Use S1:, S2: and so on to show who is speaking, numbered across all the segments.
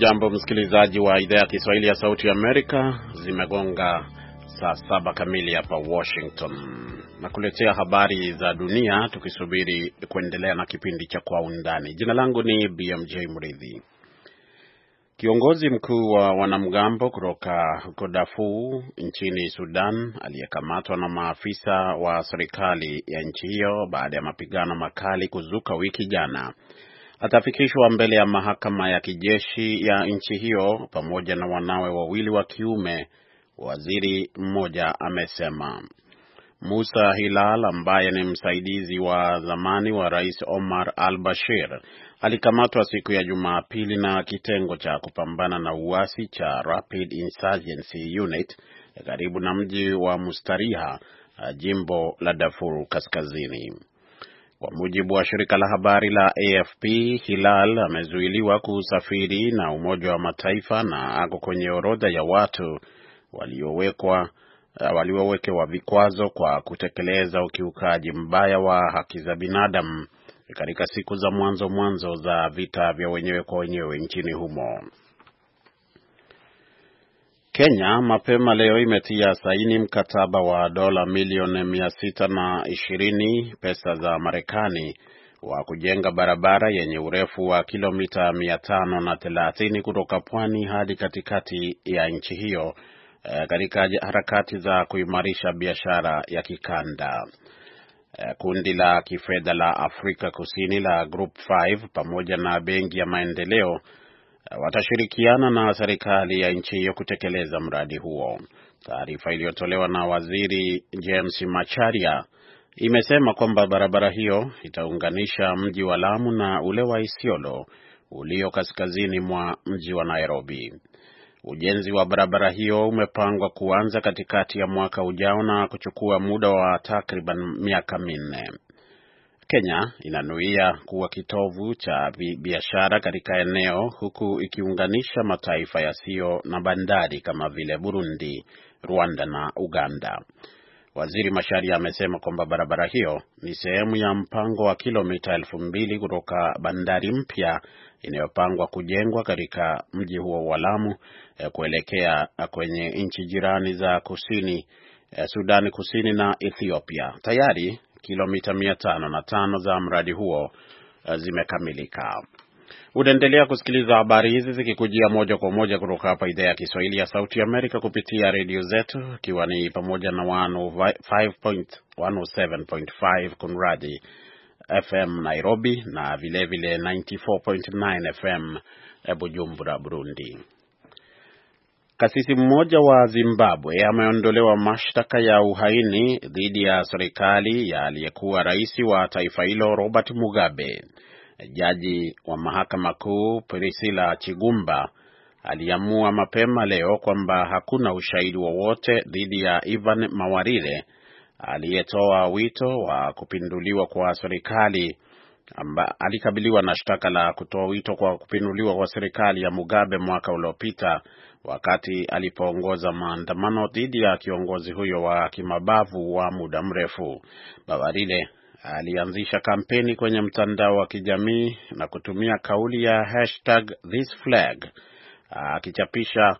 S1: Hujambo msikilizaji wa idhaa ya Kiswahili ya Sauti ya Amerika. Zimegonga saa 7 kamili hapa Washington. Nakuletea habari za dunia tukisubiri kuendelea na kipindi cha Kwa Undani. Jina langu ni BMJ Mridhi. Kiongozi mkuu wa wanamgambo kutoka huko Darfur nchini Sudan aliyekamatwa na maafisa wa serikali ya nchi hiyo baada ya mapigano makali kuzuka wiki jana atafikishwa mbele ya mahakama ya kijeshi ya nchi hiyo pamoja na wanawe wawili wa kiume, waziri mmoja amesema. Musa Hilal ambaye ni msaidizi wa zamani wa Rais Omar al-Bashir alikamatwa siku ya Jumapili na kitengo cha kupambana na uasi cha Rapid Insurgency Unit karibu na mji wa Mustariha, jimbo la Darfur Kaskazini. Kwa mujibu wa shirika la habari la AFP, Hilal amezuiliwa kusafiri na Umoja wa Mataifa na ako kwenye orodha ya watu waliowekewa vikwazo kwa kutekeleza ukiukaji mbaya wa haki za binadamu katika siku za mwanzo za vita vya wenyewe kwa wenyewe nchini humo. Kenya mapema leo imetia saini mkataba wa dola milioni 620 pesa za Marekani wa kujenga barabara yenye urefu wa kilomita 530 kutoka pwani hadi katikati ya nchi hiyo katika harakati za kuimarisha biashara ya kikanda. Kundi la kifedha la Afrika Kusini la Group 5 pamoja na Benki ya Maendeleo watashirikiana na serikali ya nchi hiyo kutekeleza mradi huo. Taarifa iliyotolewa na Waziri James Macharia imesema kwamba barabara hiyo itaunganisha mji wa Lamu na ule wa Isiolo ulio kaskazini mwa mji wa Nairobi. Ujenzi wa barabara hiyo umepangwa kuanza katikati ya mwaka ujao na kuchukua muda wa takriban miaka 4. Kenya inanuia kuwa kitovu cha biashara katika eneo huku ikiunganisha mataifa yasiyo na bandari kama vile Burundi, Rwanda na Uganda. Waziri Macharia amesema kwamba barabara hiyo ni sehemu ya mpango wa kilomita 2000 kutoka bandari mpya inayopangwa kujengwa katika mji huo wa Lamu kuelekea kwenye nchi jirani za kusini, Sudani Kusini na Ethiopia. Tayari kilomita 505 za mradi huo zimekamilika. Unaendelea kusikiliza habari hizi zikikujia moja kwa moja kutoka hapa idhaa ya Kiswahili ya Sauti ya Amerika kupitia redio zetu, ikiwa ni pamoja na 107.5 Kunradi FM Nairobi na vilevile 94.9 FM Bujumbura, Burundi. Kasisi mmoja wa Zimbabwe ameondolewa mashtaka ya uhaini dhidi ya serikali ya aliyekuwa rais wa taifa hilo Robert Mugabe. Jaji wa mahakama kuu Priscilla Chigumba aliamua mapema leo kwamba hakuna ushahidi wowote dhidi ya Ivan Mawarire aliyetoa wito wa kupinduliwa kwa serikali, alikabiliwa na shtaka la kutoa wito kwa kupinduliwa kwa serikali ya Mugabe mwaka uliopita wakati alipoongoza maandamano dhidi ya kiongozi huyo wa kimabavu wa muda mrefu. Mawarire alianzisha kampeni kwenye mtandao wa kijamii na kutumia kauli ya #ThisFlag akichapisha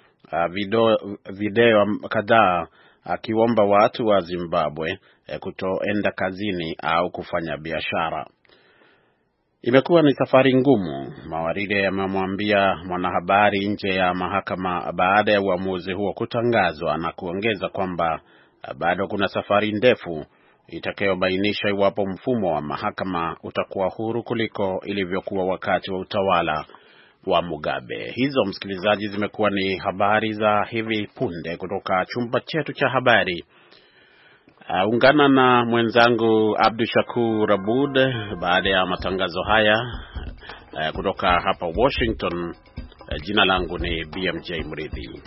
S1: video kadhaa akiomba watu wa Zimbabwe kutoenda kazini au kufanya biashara. Imekuwa ni safari ngumu, Mawarire amemwambia mwanahabari nje ya mahakama baada ya uamuzi huo kutangazwa, na kuongeza kwamba bado kuna safari ndefu itakayobainisha iwapo mfumo wa mahakama utakuwa huru kuliko ilivyokuwa wakati wa utawala wa Mugabe. Hizo, msikilizaji, zimekuwa ni habari za hivi punde kutoka chumba chetu cha habari. Ungana na mwenzangu Abdu Shakur Abud baada ya matangazo haya kutoka hapa Washington. Jina langu ni BMJ Mridhi.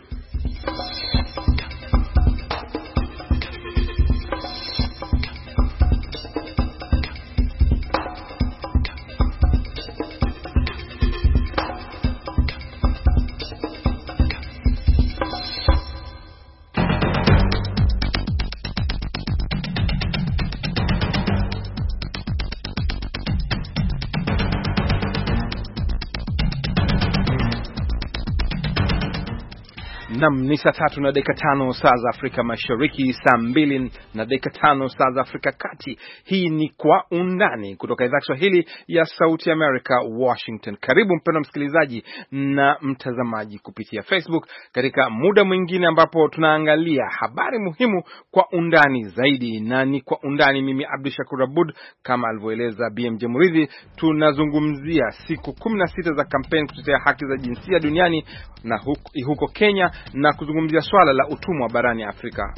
S2: Naam, ni saa 3:05 saa za Afrika Mashariki, saa 2:05 saa za Afrika Kati. Hii ni Kwa Undani kutoka idhaa ya Kiswahili ya Sauti America, Washington. Karibu mpendwa msikilizaji na mtazamaji kupitia Facebook katika muda mwingine ambapo tunaangalia habari muhimu kwa undani zaidi. Na ni Kwa Undani, mimi Abdul Shakur Abud, kama alivyoeleza BMJ Muridhi. Tunazungumzia siku 16 za kampeni kutetea haki za jinsia duniani na huko Kenya, na kuzungumzia swala la utumwa barani Afrika.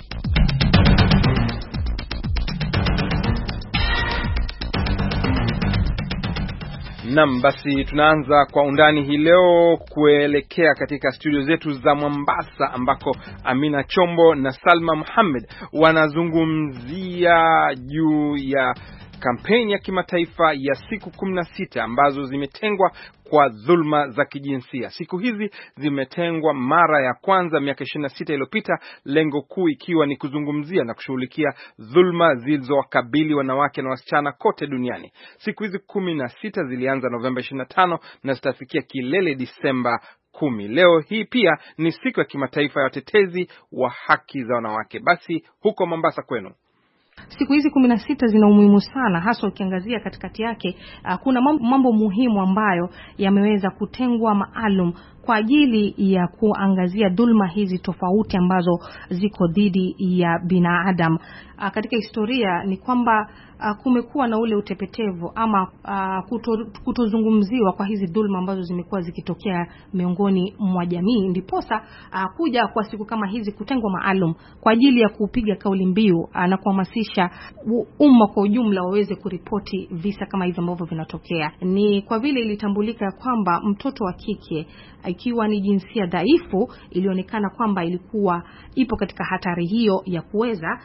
S2: Naam, basi tunaanza Kwa Undani hii leo kuelekea katika studio zetu za Mombasa ambako Amina Chombo na Salma Muhammad wanazungumzia juu ya kampeni ya kimataifa ya siku 16 ambazo zimetengwa kwa dhulma za kijinsia. Siku hizi zimetengwa mara ya kwanza miaka 26 iliyopita, lengo kuu ikiwa ni kuzungumzia na kushughulikia dhulma zilizowakabili wanawake na wasichana kote duniani. Siku hizi 16 zilianza Novemba 25 na zitafikia kilele Disemba 10. Leo hii pia ni siku ya kimataifa ya watetezi wa haki za wanawake. Basi huko Mombasa kwenu,
S3: siku hizi 16 zina umuhimu sana, hasa ukiangazia katikati yake kuna mambo muhimu ambayo yameweza kutengwa maalum kwa ajili ya kuangazia dhulma hizi tofauti ambazo ziko dhidi ya binadamu. Katika historia ni kwamba kumekuwa na ule utepetevu ama kutozungumziwa kwa hizi dhulma ambazo zimekuwa zikitokea miongoni mwa jamii, ndiposa kuja kwa siku kama hizi kutengwa maalum kwa ajili ya kupiga kauli mbiu na kuhamasisha umma kwa ujumla waweze kuripoti visa kama hivi ambavyo vinatokea. Ni kwa vile ilitambulika kwamba mtoto wa kike ikiwa ni jinsia dhaifu ilionekana kwamba ilikuwa ipo katika hatari hiyo ya kuweza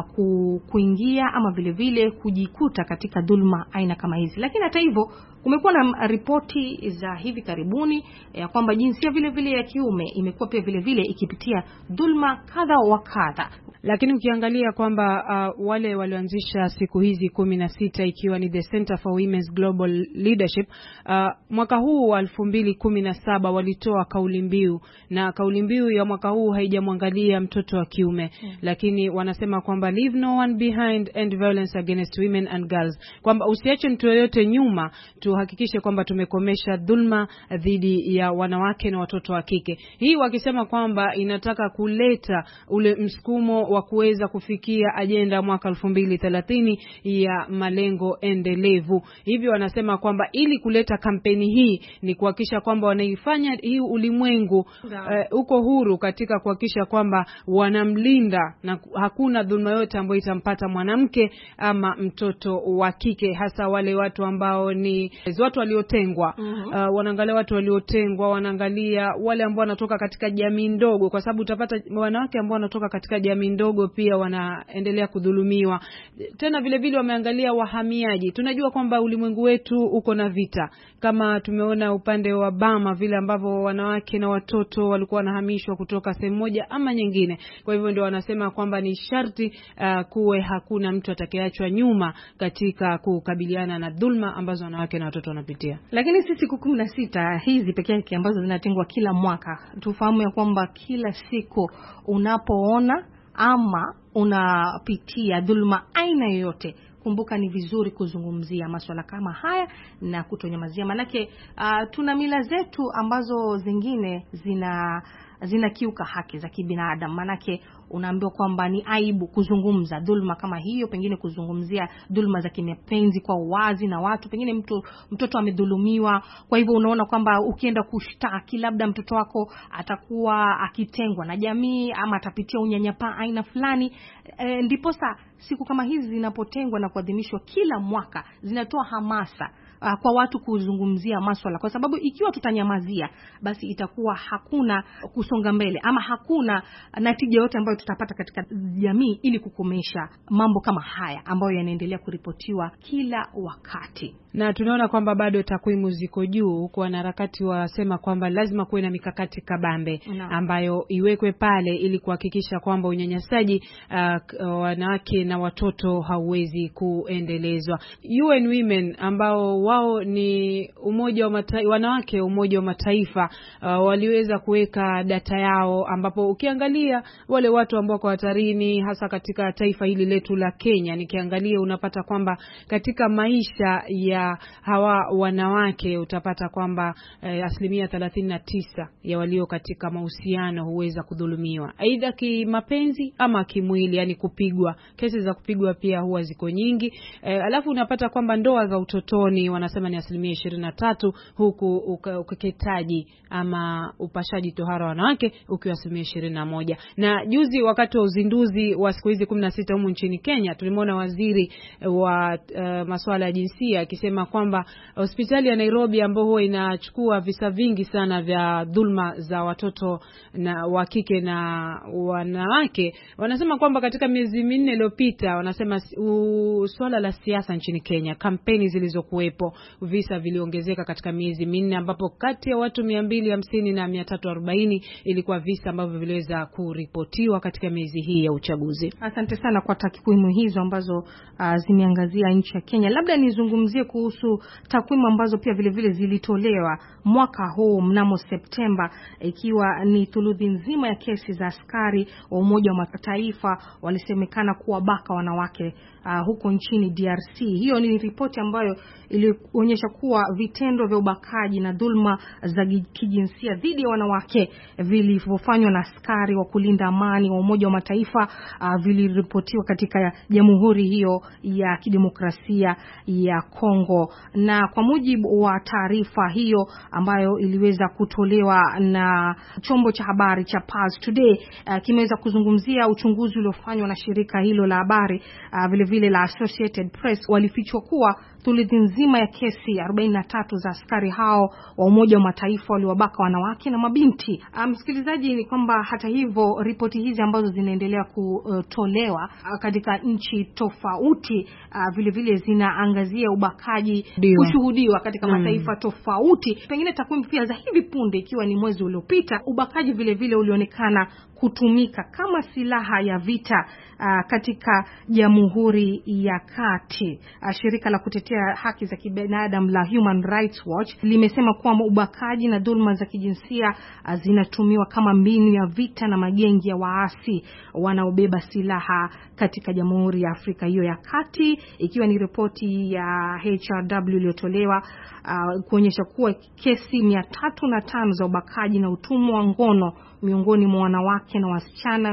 S3: kuingia ama vile vile kujikuta katika dhulma aina kama hizi. Lakini hata hivyo kumekuwa na ripoti za hivi karibuni ya kwamba jinsia vile vile ya kiume imekuwa pia vile vile ikipitia dhulma kadha wa kadha.
S4: Lakini ukiangalia kwamba wale walioanzisha siku hizi 16 ikiwa ni The Center for Women's Global Leadership, mwaka huu wa 2017 walitoa kauli mbiu, na kauli mbiu ya mwaka huu haijamwangalia mtoto wa kiume, lakini wanasema kwamba leave no one behind and violence against women and girls, kwamba usiache mtu yoyote nyuma, tuhakikishe kwamba tumekomesha dhulma dhidi ya wanawake na watoto wa kike. Hii wakisema kwamba inataka kuleta ule msukumo wa kuweza kufikia ajenda mwaka 2030 ya malengo endelevu. Hivyo wanasema kwamba ili kuleta kampeni hii ni kuhakikisha kwamba wanaifanya hii ulimwengu uko huru katika kuhakikisha kwamba wanamlinda na hakuna dhulma yote ambayo itampata mwanamke ama mtoto wa kike, hasa wale watu ambao ni watu waliotengwa. Wanaangalia watu waliotengwa, wanaangalia wale ambao wanatoka katika jamii ndogo, kwa sababu utapata wanawake ambao wanatoka katika jamii ndogo pia wanaendelea kudhulumiwa. Tena vile vile wameangalia wahamiaji. Tunajua kwamba ulimwengu wetu uko na vita, kama tumeona upande wa Bama vile ambavyo wanawake na watoto walikuwa wanahamishwa kutoka sehemu moja ama nyingine. Kwa hivyo ndio wanasema kwamba ni sharti kuwe hakuna mtu atakayeachwa nyuma katika kukabiliana na dhulma ambazo wanawake na watoto wanapitia.
S3: Lakini sisi siku 16 hizi pekee yake ambazo zinatengwa kila mwaka, tufahamu ya kwamba kila siku unapoona ama unapitia dhulma aina yoyote, kumbuka ni vizuri kuzungumzia masuala kama haya na kutonyamazia. Manake tuna mila zetu ambazo zingine zinakiuka haki za kibinadamu. Manake unaambiwa kwamba ni aibu kuzungumza dhulma kama hiyo, pengine kuzungumzia dhulma za kimapenzi kwa wazi na watu, pengine mtoto amedhulumiwa. Kwa hivyo unaona kwamba ukienda kushtaki labda mtoto wako atakuwa akitengwa na jamii ama atapitia unyanyapaa aina fulani. Ndiposa siku kama hizi zinapotengwa na kuadhimishwa kila mwaka zinatoa hamasa kwa watu kuzungumzia masuala, kwa sababu ikiwa tutanyamazia basi itakuwa hakuna kusonga mbele ama hakuna natija yote ambayo tutapata katika jamii ili kukomesha mambo kama haya ambayo yanaendelea kuripotiwa kila wakati.
S4: Na tunaona kwamba bado takwimu ziko juu, kwa wanaharakati wasema kwamba lazima kuwe na mikakati kabambe ambayo iwekwe pale ili kuhakikisha kwamba unyanyasaji wanawake na watoto hauwezi kuendelezwa. UN Women ambao wao ni wanawake Umoja wa Mataifa waliweza kuweka data yao, ambapo ukiangalia wale watu ambao kwa hatarini hasa katika taifa hili letu la Kenya, nikiangalia unapata kwamba katika maisha ya hawa wanawake utapata kwamba 39% ya walio katika mahusiano huweza kudhulumiwa aidha kimapenzi ama kimwili, yani kupigwa. Kesi za kupigwa pia huwa ziko nyingi. Alafu unapata kwamba ndoa za utotoni wanasema ni 23%, huku ukeketaji ama upashaji tohara wanawake ukiwa 21%. Na juzi wakati wa uzinduzi wa siku hizi 16 humu nchini Kenya, tulimwona waziri wa masuala ya jinsia akisema kwamba hospitali ya Nairobi ambayo huwa inachukua visa vingi sana vya dhulma za watoto na wa kike na wanawake, wanasema kwamba katika miezi 4 iliyopita, wanasema swala la siasa nchini Kenya, kampeni zilizokuwepo, visa viliongezeka katika miezi 4, ambapo kati ya watu 250 na 340 ilikuwa visa ambavyo viliweza kuripotiwa katika miezi hii ya uchaguzi.
S3: Asante sana kwa takwimu hizo ambazo zimeangazia nchi ya Kenya. Labda nizungumzie kuhusu takwimu ambazo pia vile vile zilitolewa mwaka huu mnamo Septemba, ikiwa ni thuluthi nzima ya kesi za askari wa Umoja wa Mataifa walisemekana kuwabaka wanawake huko nchini DRC. Hiyo ni ripoti ambayo ilionyesha kuwa vitendo vya ubakaji na dhulma za kijinsia dhidi ya wanawake vilivyofanywa na askari wa kulinda amani wa Umoja wa Mataifa viliripotiwa katika jamhuri hiyo ya kidemokrasia ya Kongo. Na kwa mujibu wa taarifa hiyo ambayo iliweza kutolewa na chombo cha habari cha Pulse Today, kimeweza kuzungumzia uchunguzi uliofanywa na shirika hilo la habari vile vile la Associated Press. Walifichua kuwa thuluthi nzima ya kesi 43 za askari hao wa Umoja wa Mataifa waliwabaka wanawake na mabinti. Msikilizaji, ni kwamba hata hivyo ripoti hizi ambazo zinaendelea kutolewa katika nchi tofauti vile vile zinaangazia ubakaji kushuhudiwa katika mataifa tofauti. Pengine takwimu pia za hivi punde, ikiwa ni mwezi uliopita, ubakaji vile vile ulionekana kutumika kama silaha ya vita katika Jamhuri ya Kati. Shirika la kutetea haki za kibinadamu la Human Rights Watch limesema kwamba ubakaji na dhulma za kijinsia zinatumiwa kama mbinu ya vita na magengi ya waasi wanaobeba silaha katika Jamhuri ya Afrika hiyo ya Kati, ikiwa ni ripoti ya HRW iliyotolewa kuonyesha kuwa kesi 305 za ubakaji na utumwa wa ngono miongoni mwa wanawake na wasichana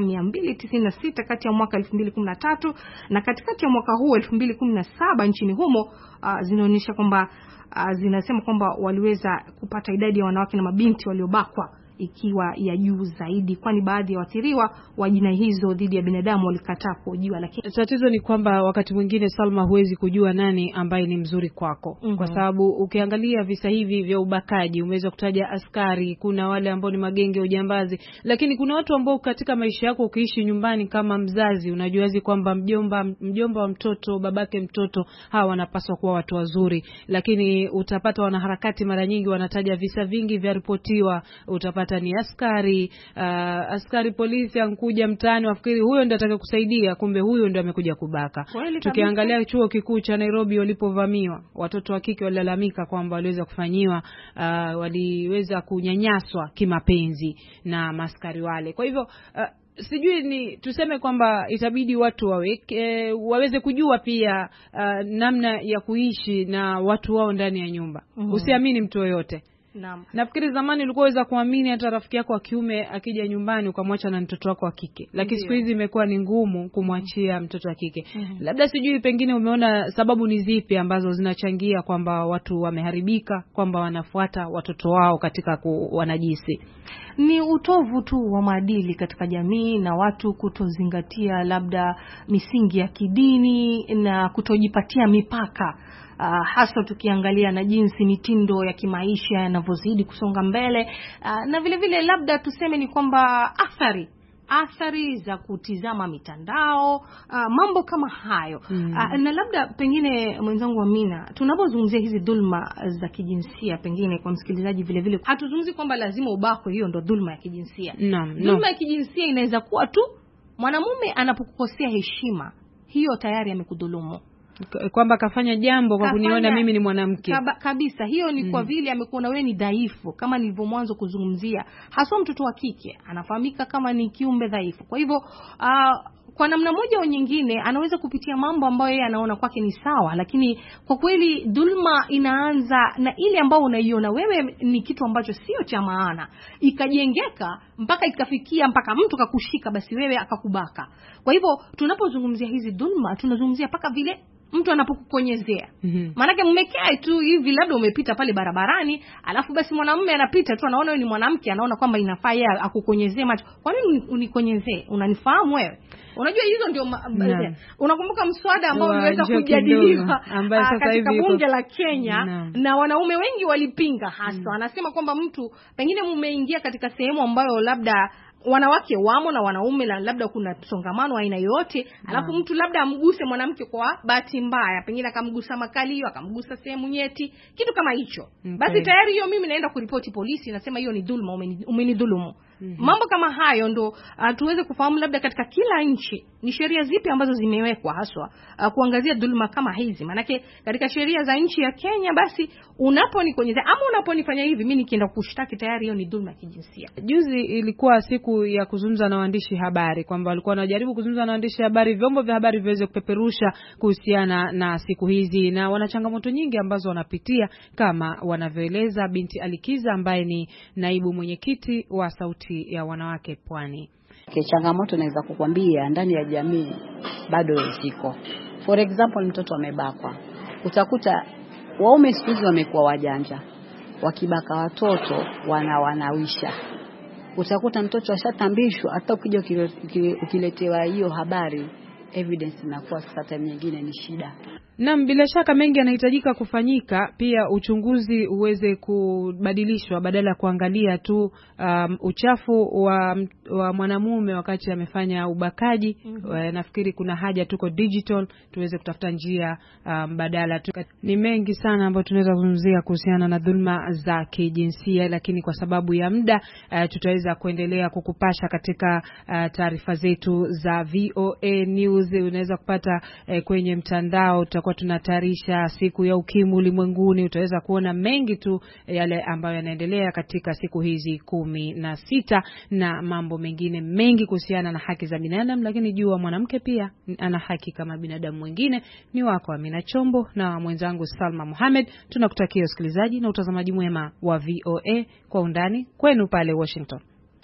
S3: 296 kati ya mwaka 2013 na katikati ya mwaka huu 2017 nchini humo zinaonyesha kwamba zinasema kwamba waliweza kupata idadi ya wanawake na mabinti waliobakwa ikiwa ya juu zaidi, kwani baadhi ya waathiriwa wa jinai hizo dhidi ya binadamu walikataa kuhojiwa. Lakini
S4: tatizo ni kwamba wakati mwingine, Salma, huwezi kujua nani ambaye ni mzuri kwako. Kwa sababu ukiangalia visa hivi vya ubakaji, umeweza kutaja askari, kuna wale ambao ni magenge ya ujambazi, lakini kuna watu ambao katika maisha yako ukiishi nyumbani kama mzazi, unajuazi kwamba mjomba wa mtoto, babake mtoto, hawa wanapaswa kuwa watu wazuri, lakini utapata wanaharakati mara nyingi wanataja visa vingi vya ripotiwa, utapata ni askari polisi ankuja mtaani, wafikiri huyo ndiye atakayekusaidia, kumbe huyo ndiye amekuja kubaka. Tukiangalia chuo kikuu cha Nairobi walipovamiwa, watoto wa kike walilalamika kwamba waliweza kufanyiwa waliweza kunyanyaswa kimapenzi na maskari wale. Kwa hivyo sijui ni tuseme kwamba itabidi watu waweze kujua pia namna ya kuishi na watu wao ndani ya nyumba. Usiamini mtu yoyote.
S3: Naam.
S4: Nafikiri zamani ulikuwa unaweza kuamini hata rafiki yako wa kiume akija nyumbani ukamwacha na mtoto wako wa kike. Lakini siku hizi imekuwa ni ngumu kumwachia mtoto wa kike. Labda sijui pengine umeona sababu ni zipi ambazo zinachangia kwamba watu wameharibika, kwamba wanafuata watoto wao katika wanajisi.
S3: Ni utovu tu wa maadili katika jamii na watu kutozingatia labda misingi ya kidini na kutojipatia mipaka. Hasa tukiangalia na jinsi mitindo ya kimaisha yanavyozidi kusonga mbele, na vile vile labda tuseme ni kwamba athari za kutizama mitandao, mambo kama hayo. Na labda pengine mwenzangu Amina, tunapozungumzia hizi dhulma za kijinsia, pengine kwa msikilizaji vile vile hatuzungumzi kwamba lazima ubakwe, hiyo ndo dhulma ya kijinsia. Dhulma ya kijinsia inaweza kuwa tu mwanamume anapokukosea heshima, hiyo tayari amekudhulumu.
S4: kwamba kafanya jambo kwa kuniona mimi ni mwanamke.
S3: Kabisa, hiyo ni kwa vile amekuona wewe ni dhaifu, kama nilivyo mwanzo kuzungumzia. Hasa mtoto wa kike anafahamika kama ni kiumbe dhaifu. Kwa hivyo kwa namna moja au nyingine anaweza kupitia mambo ambayo yeye anaona kwake ni sawa, lakini kwa kweli dhulma inaanza na ile ambayo unaiona wewe ni kitu ambacho sio cha maana, ikajengeka mpaka ikafikia mpaka mtu kakushika basi wewe akakubaka. Kwa hivyo tunapozungumzia hizi dhulma tunazungumzia paka vile mtu anapokukonyezea. Maana mmekaa tu hivi, labda umepita pale barabarani, alafu basi mwanamume anapita tu anaona wewe ni mwanamke, anaona kwamba inafaa yeye akukonyezee macho. Kwa nini unikonyezee? Unanifahamu wewe? Unajua hizo ndio unakumbuka mswada ambao uliweza kujadiliwa katika bunge la Kenya na wanaume wengi walipinga hasa. Anasema kwamba mtu pengine mmeingia katika sehemu ambayo labda wanawake wamo na wanaume, labda kuna songamano aina yote, alafu mtu labda amguse mwanamke kwa bahati mbaya, pengine akamgusa makalio, akamgusa sehemu nyeti, kitu kama hicho. Basi tayari hiyo mimi naenda kuripoti polisi, nasema hiyo ni dhulma, umenidhulumu. Mambo kama hayo ndo tuweze kufahamu labda katika kila nchi ni sheria zipi ambazo zimewekwa haswa kuangazia dhulma kama hizi. Manake katika sheria za nchi ya Kenya, basi unaponikonyeza ama unaponifanya hivi mimi nikienda kushtaki, tayari hiyo ni dhulma kijinsia.
S4: Juzi ilikuwa siku ya kuzungumza na waandishi habari, kwamba walikuwa wanajaribu kuzungumza na waandishi habari, vyombo vya habari viweze kupeperusha kuhusiana na siku hizi, na wana changamoto nyingi ambazo wanapitia, kama wanavyoeleza binti Alikiza ambaye ni naibu mwenyekiti wa Sauti ya Wanawake Pwani.
S5: Changamoto naweza kukwambia ndani ya jamii bado ziko. For example, mtoto amebakwa. Utakuta waume siku hizi wamekuwa wajanja. Wakibaka watoto wanawisha. Utakuta mtoto ashatambishwa, hata ukija ukiletewa hiyo habari, evidence inakuwa sasa time nyingine ni shida.
S4: Naam, bila shaka mengi yanahitajika kufanyika, pia uchunguzi uweze kubadilishwa, badala ya kuangalia tu uchafu wa mwanamume wakati amefanya ubakaji. Nafikiri kuna haja tuko digital tuweze kutafuta njia badala. Ni mengi sana ambayo tunaweza kuzungumzia kuhusiana na dhulma za kijinsia, lakini kwa sababu ya muda tutaweza kuendelea kukupasha katika taarifa zetu za VOA News. Unaweza kupata kwenye mtandao, kwa tunatayarisha siku ya ukimwi ulimwenguni. Utaweza kuona mengi tu yale ambayo yanaendelea katika siku hizi 16 na mambo mengine mengi kuhusiana na haki za binadamu, lakini jua mwanamke pia ana haki kama binadamu mwingine. Ni wako Amina Chombo na mwenzangu Salma Mohamed. Tunakutakia usikilizaji na utazamaji mwema wa VOA kwa undani kwenu pale Washington.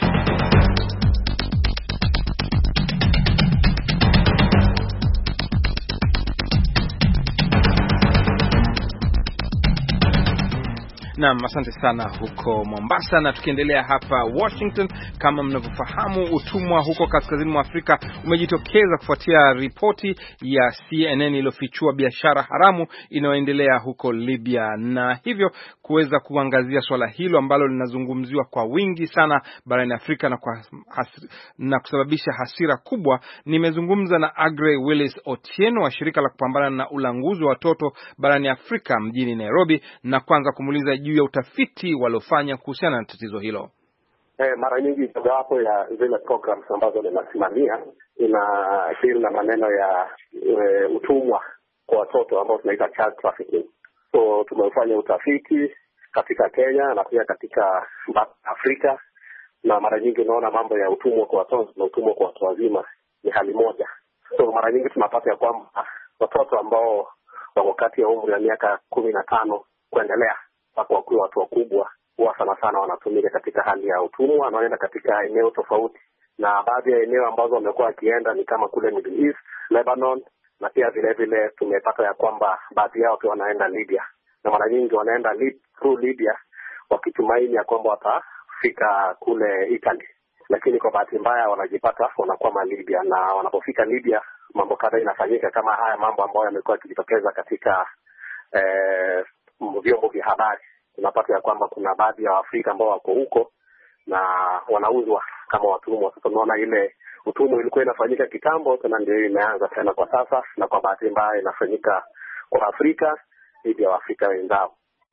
S2: Naam, asante sana huko Mombasa. Na tukiendelea hapa Washington, kama mnavyofahamu, utumwa huko kaskazini mwa Afrika umejitokeza kufuatia ripoti ya CNN iliyofichua biashara haramu inayoendelea huko Libya, na hivyo kuweza kuangazia swala hilo ambalo linazungumziwa kwa wingi sana barani Afrika na kusababisha hasira kubwa. Nimezungumza na Aggrey Willis Otieno wa shirika la kupambana na ulanguzi wa watoto barani Afrika mjini Nairobi, na kwanza kumuuliza juu ya utafiti waliofanya kuhusiana na tatizo hilo.
S6: Mara nyingi mojawapo ya zile programs ambazo ninasimamia ina deal na maneno ya utumwa kwa watoto ambao tunaita child trafficking. So tumefanya utafiti katika Kenya na pia katika Afrika, na mara nyingi unaona mambo ya utumwa kwa watoto na utumwa kwa watu wazima ni hali moja. So mara nyingi tunapata ya kwamba watoto ambao wako kati ya umri wa miaka 15 kuendelea mpaka wakiwa watu wakubwa huwa sana wanatumika katika hali ya utumwa, wanaenda katika eneo tofauti, na baadhi ya eneo ambazo wamekuwa wakienda ni kama kule Middle East, Lebanon, na pia vile vile tumepata ya kwamba baadhi yao pia wanaenda Libya, na mara nyingi wanaenda through Libya wakitumaini ya kwamba watafika kule Italy, lakini kwa bahati mbaya wanajipata wanakwama Libya, na wanapofika Libya mambo kadhaa inafanyika kama haya mambo ambayo yamekuwa yakijitokeza katika vyombo vya habari. Tunapata ya kwamba kuna baadhi ya Waafrika ambao wako huko na wanauzwa kama watumwa. Sasa tunaona ile utumwa ilikuwa inafanyika kitambo, tena ndio imeanza tena kwa sasa, na kwa bahati mbaya inafanyika kwa Afrika dhidi ya Waafrika wenzao.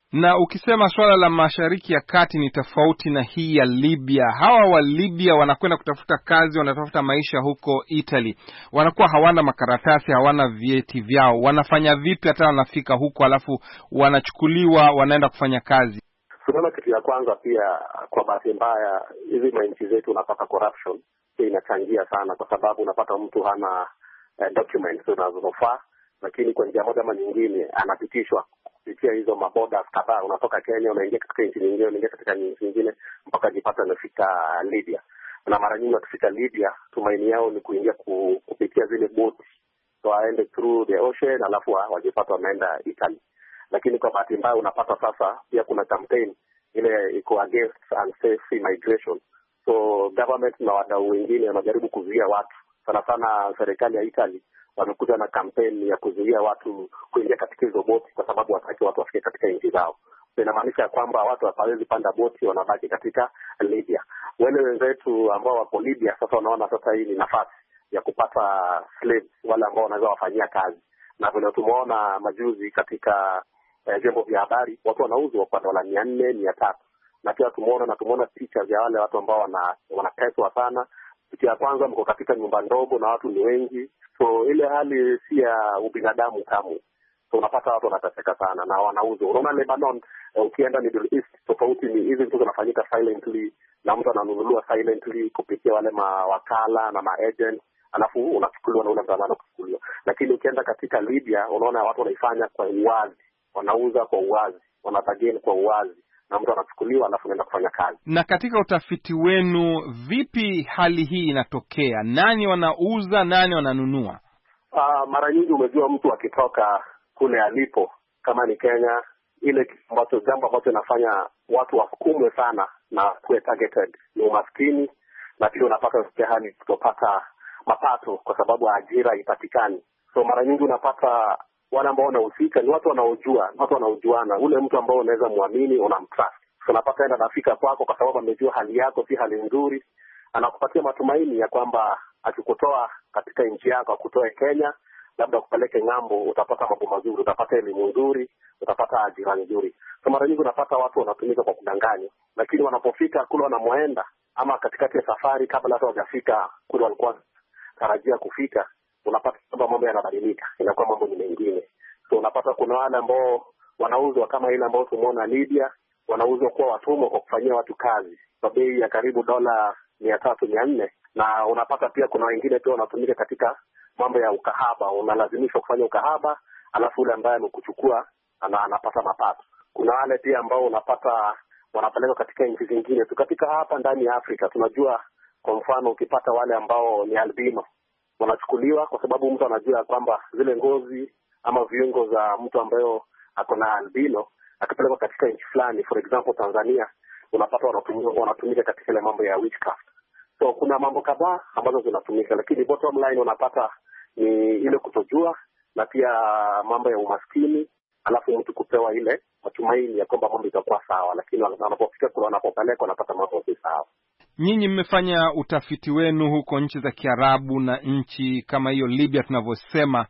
S2: Na ukisema swala la Mashariki ya Kati ni tofauti na hii ya Libya. Hawa wa Libya wanakwenda kutafuta kazi, wanatafuta maisha huko Italy. Wanakuwa hawana makaratasi, hawana vyeti vyao. Wanafanya vipi hata wanafika huko alafu wanachukuliwa wanaenda kufanya kazi?
S6: Tunaona kitu ya kwanza pia, kwa bahati mbaya hizi manchi zetu unapata corruption inachangia sana, kwa sababu unapata mtu hana documents zinazofaa, lakini kwa njia moja ama nyingine anapitishwa kupitia hizo maboda kadhaa. Unatoka Kenya unaingia katika nchi nyingine, unaingia katika nchi nyingine mpaka jipata amefika Libya. Na mara nyingi wakifika Libya, tumaini yao ni kuingia kupitia zile boti, so aende through the ocean alafu wajipata wameenda Italy. Lakini kwa bahati mbaya unapata sasa pia kuna campaign ile iko against unsafe immigration. So government na wadau wengine wanajaribu kuzuia watu. Sana sana serikali ya Italy wamekuja na campaign ya kuzuia watu kuingia katika hizo boti, kwa sababu wataki watu wafike katika nchi zao. So inamaanisha kwamba watu hawawezi panda boti, wanabaki katika Libya. Wale wenzetu ambao wako Libya sasa wanaona sasa hii ni nafasi ya kupata slaves, wale ambao wanaweza wafanyia kazi. Na vile tumeona majuzi katika vyombo vya habari, watu wanauzwa kwa dola 400, 300. Na pia tumeona picha za wale watu ambao wanateswa sana. Kitu ya kwanza, mko katika nyumba ndogo na watu ni wengi, so ile hali si ya ubinadamu kamwe. So unapata watu wanateseka sana na wanauzwa. Unaona Lebanon, ukienda Middle East, tofauti ni hizi vitu zinafanyika silently, na mtu ananunuliwa silently kupitia wale mawakala na maagent, alafu unachukuliwa na unazamana kuchukuliwa. Lakini ukienda katika Libya, unaona watu wanaifanya kwa uwazi, wanauza kwa uwazi, wanabageni kwa uwazi, na mtu anachukuliwa alafu anaenda kufanya kazi.
S2: Na katika utafiti wenu, vipi hali hii inatokea? Nani wanauza, nani wananunua?
S6: Mara nyingi umejua mtu akitoka kule alipo, kama ni Kenya, ile jambo ambacho inafanya watu wasukumwe sana na kuwe targeted ni umaskini, na pia unapata hali kutopata mapato kwa sababu ajira haipatikani. So mara nyingi unapata wale ambao wanahusika ni watu wanaojuana. Ule mtu ambao unaweza muamini, unamtrust. So unapata enda nafika kwako kwa sababu amejua hali yako si hali nzuri, anakupatia matumaini ya kwamba akikutoa katika nchi yako, akutoe Kenya, labda kupeleke ng'ambo, utapata mambo mazuri, utapata elimu nzuri, utapata ajira nzuri. So mara nyingi unapata watu wanatumika kwa kudanganya, lakini wanapofika kule wanamoenda, ama katikati ya safari, kabla hata hawajafika kule walikuwa tarajia kufika, unapata kwamba mambo yanabadilika, inakuwa mambo ni mengine. So unapata kuna wale ambao wanauzwa kama ile ambao tumeona Libya, wanauzwa kuwa watumwa kwa kufanyia watu kazi kwa bei ya karibu dola 300, 400. Na unapata pia kuna wengine pia wanatumika katika mambo ya ukahaba, unalazimishwa kufanya ukahaba, alafu ule ambaye amekuchukua anapata mapato. Kuna wale pia ambao unapata wanapelekwa katika nchi zingine. Katika hapa ndani ya Afrika tunajua, kwa mfano ukipata wale ambao ni albino, wanachukuliwa kwa sababu mtu anajua kwamba zile ngozi ama viungo za mtu ambayo ako na albino akipelekwa katika nchi fulani, for example Tanzania, unapata wanatumika katika ile mambo ya witchcraft. So kuna mambo kadhaa ambazo zinatumika, lakini bottom line unapata ni ile kutojua, na pia mambo ya umaskini, alafu mtu kupewa ile matumaini ya kwamba mambo itakuwa sawa, lakini wanapofika kule wanapopelekwa wanapata mambo si sawa.
S2: Nyinyi mmefanya utafiti wenu huko nchi za Kiarabu na nchi kama hiyo Libya tunavyosema,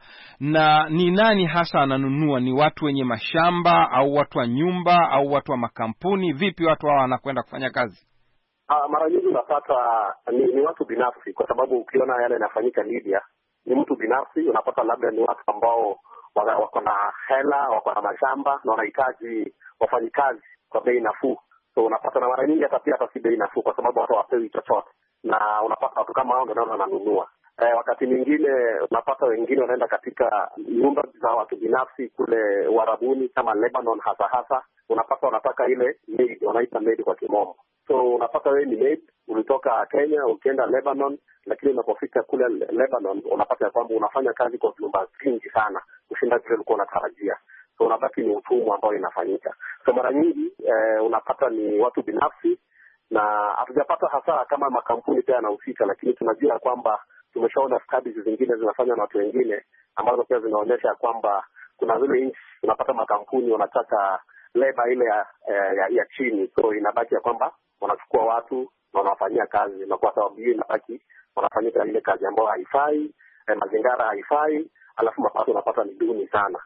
S2: na ni nani hasa ananunua? Ni watu wenye mashamba au watu wa nyumba au watu wa makampuni? Vipi watu hao wanakwenda kufanya kazi?
S6: Mara nyingi unapata ni watu binafsi, kwa sababu ukiona yale yanafanyika Libya ni mtu binafsi. Unapata labda ni watu ambao wako na hela, wako na mashamba na wanahitaji wafanyikazi kwa bei nafuu. So unapata na mara nyingi hata si bei nafuu, kwa sababu watu hawapewi chochote, na unapata watu kama hao ndio wananunua. Wakati mwingine unapata wengine wanaenda katika nyumba za watu binafsi kule Uarabuni kama Lebanon hasa. Unapata wanataka ile maid, wanaita maid kwa kimombo. So unapata wewe ni maid, ulitoka Kenya ukienda Lebanon, lakini unapofika kule Lebanon unapata ya kwamba unafanya kazi kwa nyumba nyingi sana kushinda kile ulikuwa unatarajia. So unabaki ni utumwa ambao inafanyika. So mara nyingi unapata ni watu binafsi, na hatujapata hasa kama makampuni pia yanahusika, lakini tunajua kwamba tumeshaona studies zingine zinafanywa na watu wengine ambazo pia zinaonyesha kwamba kuna zile nchi unapata makampuni wanataka labor ile ya chini. So inabaki ya kwamba wanachukua watu na wanawafanyia kazi, na kwa sababu hiyo inabaki wanafanyika ile kazi ambayo haifai, mazingira haifai, alafu mapato unapata ni duni sana.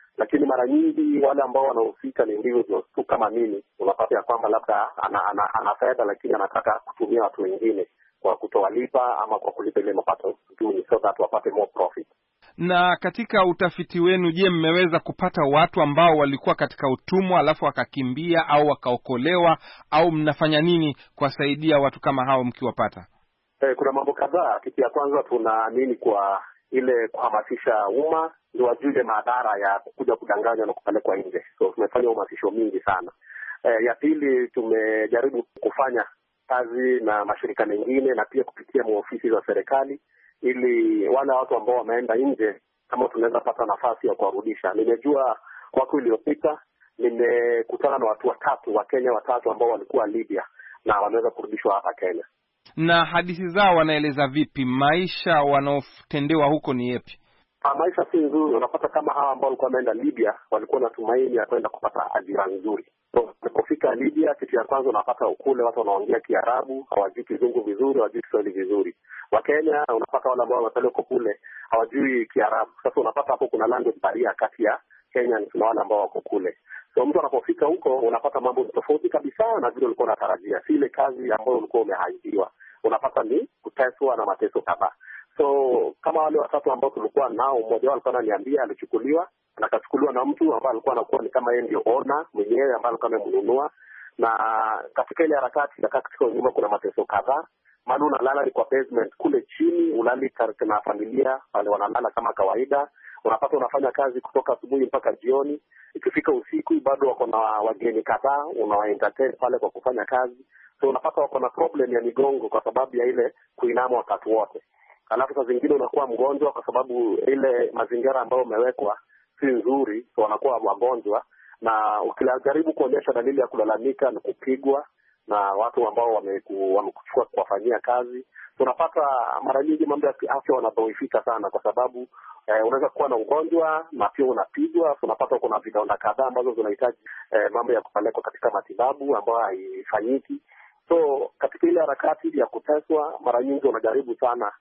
S6: lakini mara nyingi wale ambao wanahusika ni individuals tu kama mimi. Unapata ya kwamba labda ana fedha lakini anataka kutumia watu wengine kwa kutowalipa ama kwa kulipa ile mapato duni so that wapate more profit.
S2: Na katika utafiti wenu, je, mmeweza kupata watu ambao walikuwa katika utumwa alafu wakakimbia au wakaokolewa, au mnafanya nini kuwasaidia watu kama hao mkiwapata?
S6: Kuna mambo kadhaa. Kitu ya kwanza, tunaamini kwa ile kuhamasisha umma ndio wajue madhara ya kuja kudanganywa na kupelekwa nje. So tumefanya uhamasisho mingi sana. Ya pili, tumejaribu kufanya kazi na mashirika mengine na pia kupitia maofisi za serikali ili wale watu ambao wameenda nje kama tunaweza pata nafasi ya kuwarudisha. Nimejua mwaka uliopita nimekutana na watu watatu wa Kenya ambao walikuwa Libya na wanaweza kurudishwa hapa Kenya.
S2: Na hadithi zao wanaeleza vipi? Maisha wanaotendewa huko ni yapi?
S6: Maisha si nzuri. Unapata kama hawa ambao walikuwa wameenda Libya walikuwa na tumaini ya kwenda kupata ajira nzuri. So unapofika Libya, kitu ya kwanza unapata ukule watu wanaongea Kiarabu, hawajui Kizungu vizuri, hawajui Kiswahili vizuri. Wakenya unapata wale ambao wamepelekwa kule hawajui Kiarabu. Sasa unapata hapo kuna language barrier kati ya Kenya na wale ambao wako kule. So mtu anapofika huko unapata mambo tofauti kabisa na vile ulikuwa unatarajia. Si ile kazi ambayo ulikuwa umehaidiwa. Unapata ni kuteswa na mateso kadhaa. So kama wale watatu ambao tulikuwa nao, mmoja wao alikuwa ananiambia alichukuliwa na akachukuliwa na mtu ambaye alikuwa anakuwa ni kama yeye ndio owner mwenyewe ambaye alikuwa amemnunua, na katika ile harakati katika nyumba kuna mateso kadhaa. Maana unalala ni kwa basement kule chini, ulali na familia wale wanalala kama kawaida. Unapata unafanya kazi kutoka asubuhi mpaka jioni. Ikifika usiku bado wako na wageni kadhaa, unawaentertain pale kwa kufanya kazi. So unapata wako na problem ya migongo kwa sababu ya ile kuinama wakati wote. Alafu saa zingine unakuwa mgonjwa kwa sababu ile mazingira ambayo umewekwa si nzuri, so wanakuwa wagonjwa, na ukijaribu kuonyesha dalili ya kulalamika na kupigwa na watu ambao wamekuchukua kuwafanyia kazi. Tunapata mara nyingi mambo ya afya wanadhoofika sana kwa sababu unaweza kuwa na ugonjwa na pia unapigwa. Tunapata kuna vidonda kadhaa ambazo zinahitaji mambo ya kupelekwa katika matibabu ambayo haifanyiki. So katika ile harakati ya kuteswa, mara nyingi wanajaribu sana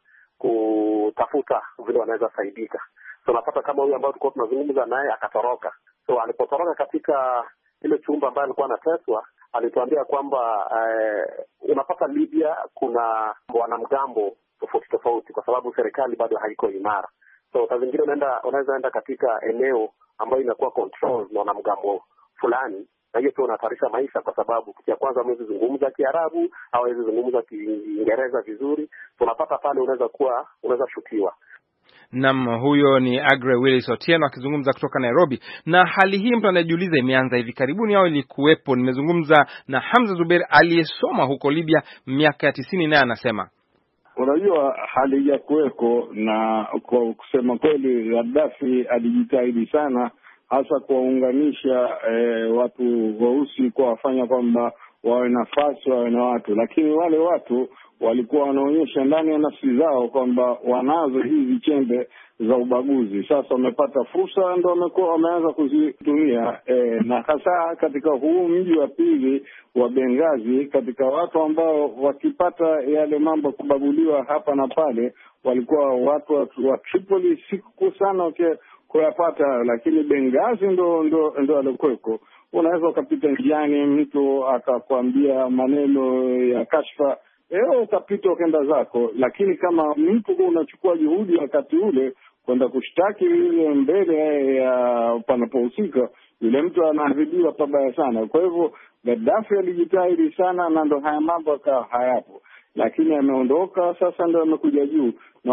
S6: kutafuta vile wanaweza saidika. So napata kama huyu ambao tulikuwa tunazungumza naye akatoroka. So alipotoroka katika ile chumba ambayo alikuwa anateswa, alituambia kwamba unapata Libya kuna wanamgambo tofauti kwa sababu serikali bado haiko imara. So saa zingine unaweza enda katika eneo ambayo inakuwa control na wanamgambo fulani, na hiyo pia unahatarisha maisha kwa sababu kitu ya kwanza hawezi zungumza Kiarabu, hawezi zungumza Kiingereza vizuri. Tunapata pale unaweza shutiwa.
S2: Naam, huyo ni Agre Willis Otieno akizungumza kutoka Nairobi. Na hali hii mtu anajiuliza imeanza hivi karibuni au ilikuwepo? Nimezungumza na Hamza Zubair aliyesoma huko Libya miaka ya 90, naye anasema
S7: unajua hali ya kuweko, na kwa kusema kweli Gaddafi alijitahidi sana hasa kuwaunganisha watu weusi, kwa wafanya kwamba wawe nafasi, wawe na watu, lakini wale watu walikuwa wanaonyesha ndani ya nafsi zao kwamba wanazo hizi chembe za ubaguzi. Sasa wamepata fursa, ndio wameanza kuzitumia, na hasa katika huu mji wa pili wa Benghazi, katika watu ambao wakipata yale mambo kubaguliwa hapa na pale, walikuwa watu wa Tripoli siku sana kuyapata, lakini Benghazi ndo alikuweko. Unaweza ukapita njiani mtu akakwambia maneno ya kashfa, ukapita ukenda zako, lakini kama mtu unachukua juhudi wakati ule kwenda kushtaki ile mbele ya panapohusika, yule mtu anaadhibiwa pabaya sana. Kwa hivyo Gaddafi alijitahidi sana, na ndo haya mambo akawa hayapo, lakini ameondoka sasa, ndo amekuja juu.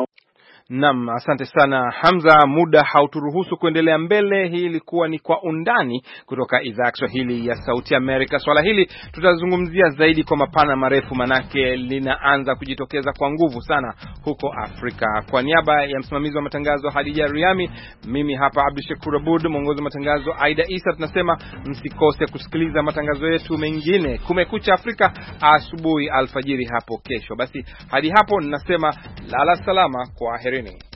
S2: Naam, asante sana Hamza, muda hauturuhusu kuendelea mbele. Hii ilikuwa ni Kwa Undani kutoka idhaa ya Kiswahili ya Sauti Amerika. Swala hili tutazungumzia zaidi kwa mapana marefu, manake linaanza kujitokeza kwa nguvu sana huko Afrika. Kwa niaba ya msimamizi wa matangazo Hadija Riami, mimi hapa Abdul Shakur Abud, mwongozi wa matangazo Aida Isa, tunasema msikose kusikiliza matangazo yetu mengine Kumekucha Afrika asubuhi alfajiri hapo kesho. Basi hadi hapo ninasema lala salama, kwa herini.